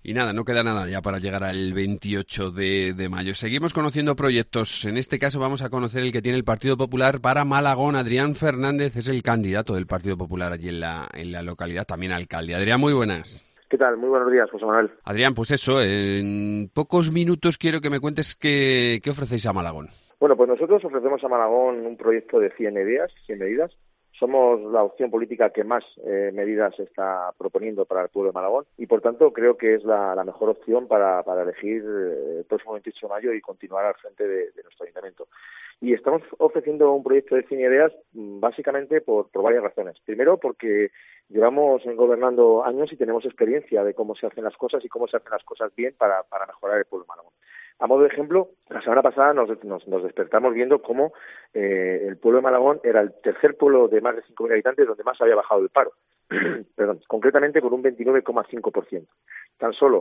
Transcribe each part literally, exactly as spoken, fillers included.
Y nada, no queda nada ya para llegar al veintiocho de mayo. Seguimos conociendo proyectos. En este caso vamos a conocer el que tiene el Partido Popular para Malagón. Adrián Fernández es el candidato del Partido Popular allí en la, en la localidad, también alcalde. Adrián, muy buenas. ¿Qué tal? Muy buenos días, José Manuel. Adrián, pues eso, en pocos minutos quiero que me cuentes qué, qué ofrecéis a Malagón. Bueno, pues nosotros ofrecemos a Malagón un proyecto de cien ideas, cien medidas. Somos la opción política que más eh, medidas está proponiendo para el pueblo de Malagón y, por tanto, creo que es la, la mejor opción para, para elegir eh, el próximo veintiocho de mayo y continuar al frente de, de nuestro ayuntamiento. Y estamos ofreciendo un proyecto de cien ideas básicamente por, por varias razones. Primero, porque llevamos gobernando años y tenemos experiencia de cómo se hacen las cosas y cómo se hacen las cosas bien para, para mejorar el pueblo de Malagón. A modo de ejemplo, la semana pasada nos, nos, nos despertamos viendo cómo eh, el pueblo de Malagón era el tercer pueblo de más de cinco mil habitantes donde más había bajado el paro. Perdón, concretamente con un veintinueve coma cinco por ciento. Tan solo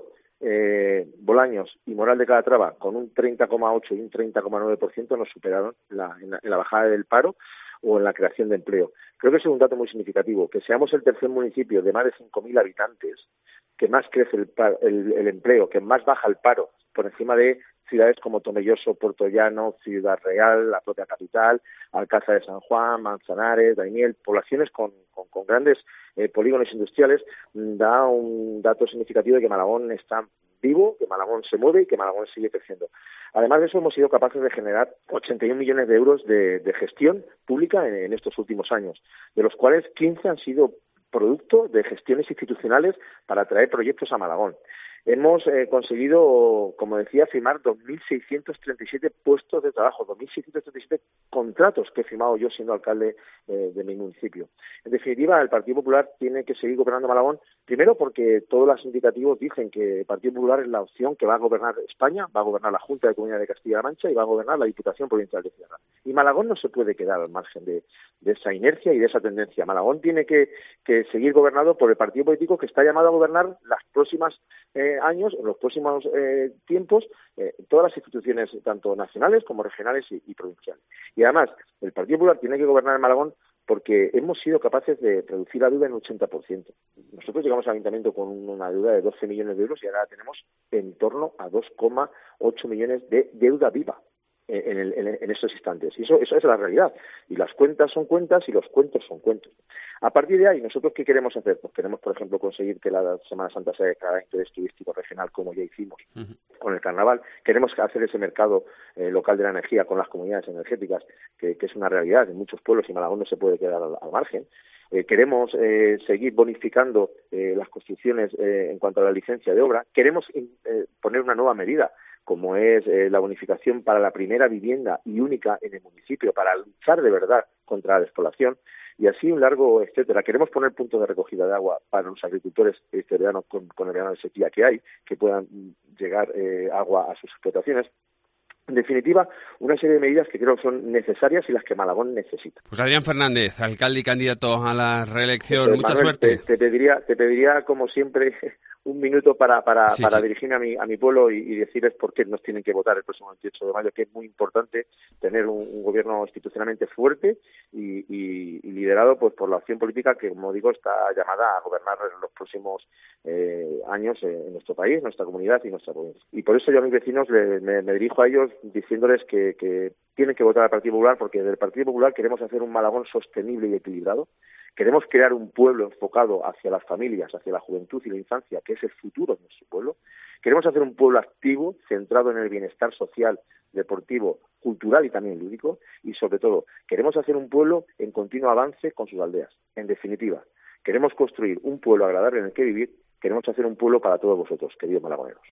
eh, Bolaños y Moral de Calatrava, con un treinta coma ocho por ciento y un treinta coma nueve por ciento, nos superaron la, en, la, en la bajada del paro o en la creación de empleo. Creo que es un dato muy significativo, que seamos el tercer municipio de más de cinco mil habitantes que más crece el, el, el empleo, que más baja el paro, por encima de ciudades como Tomelloso, Puertollano, Ciudad Real, la propia capital, Alcázar de San Juan, Manzanares, Daimiel, poblaciones con, con, con grandes eh, polígonos industriales, da un dato significativo de que Malagón está vivo, que Malagón se mueve y que Malagón sigue creciendo. Además de eso, hemos sido capaces de generar ochenta y un millones de euros de, de gestión pública en, en estos últimos años, de los cuales quince han sido producto de gestiones institucionales para atraer proyectos a Malagón. Hemos eh, conseguido, como decía, firmar dos mil seiscientos treinta y siete puestos de trabajo, dos mil seiscientos treinta y siete contratos que he firmado yo siendo alcalde eh, de mi municipio. En definitiva, el Partido Popular tiene que seguir gobernando Malagón, primero porque todos los indicativos dicen que el Partido Popular es la opción que va a gobernar España, va a gobernar la Junta de Comunidad de Castilla-La Mancha y va a gobernar la Diputación Provincial de Sierra. Y Malagón no se puede quedar al margen de, de esa inercia y de esa tendencia. Malagón tiene que, que seguir gobernado por el partido político que está llamado a gobernar las próximas eh, años, en los próximos eh, tiempos, eh, todas las instituciones, tanto nacionales como regionales y, y provinciales. Y además, el Partido Popular tiene que gobernar en Malagón porque hemos sido capaces de reducir la deuda en un ochenta por ciento. Nosotros llegamos al ayuntamiento con una deuda de doce millones de euros y ahora tenemos en torno a dos coma ocho millones de deuda viva en, el, en, en estos instantes. Y eso, eso es la realidad. Y las cuentas son cuentas y los cuentos son cuentos. A partir de ahí, ¿nosotros qué queremos hacer? Pues queremos, por ejemplo, conseguir que la Semana Santa sea declarada interés turístico regional, como ya hicimos uh-huh. con el Carnaval. Queremos hacer ese mercado eh, local de la energía con las comunidades energéticas, que, que es una realidad en muchos pueblos y Malagón no se puede quedar al, al margen. Eh, queremos eh, seguir bonificando eh, las construcciones eh, en cuanto a la licencia de obra. Queremos eh, poner una nueva medida, como es eh, la bonificación para la primera vivienda y única en el municipio, para luchar de verdad contra la despoblación, y así un largo etcétera. Queremos poner puntos de recogida de agua para los agricultores este verano con, con el verano de sequía que hay, que puedan llegar eh, agua a sus explotaciones. En definitiva, una serie de medidas que creo que son necesarias y las que Malagón necesita. Pues Adrián Fernández, alcalde y candidato a la reelección. Pues, Mucha Manuel, suerte. Te, te pediría, te pediría como siempre un minuto para para, sí, para sí. dirigirme a mi a mi pueblo y, y decirles por qué nos tienen que votar el próximo veintiocho de mayo, que es muy importante tener un, un gobierno institucionalmente fuerte y, y, y liderado pues por la opción política que, como digo, está llamada a gobernar en los próximos eh, años en nuestro país, nuestra comunidad y nuestra provincia. Y por eso yo a mis vecinos le, me, me dirijo a ellos diciéndoles que, que tienen que votar al Partido Popular, porque del Partido Popular queremos hacer un Malagón sostenible y equilibrado. Queremos crear un pueblo enfocado hacia las familias, hacia la juventud y la infancia, que es el futuro de nuestro pueblo. Queremos hacer un pueblo activo, centrado en el bienestar social, deportivo, cultural y también lúdico. Y, sobre todo, queremos hacer un pueblo en continuo avance con sus aldeas. En definitiva, queremos construir un pueblo agradable en el que vivir. Queremos hacer un pueblo para todos vosotros, queridos malagoneros.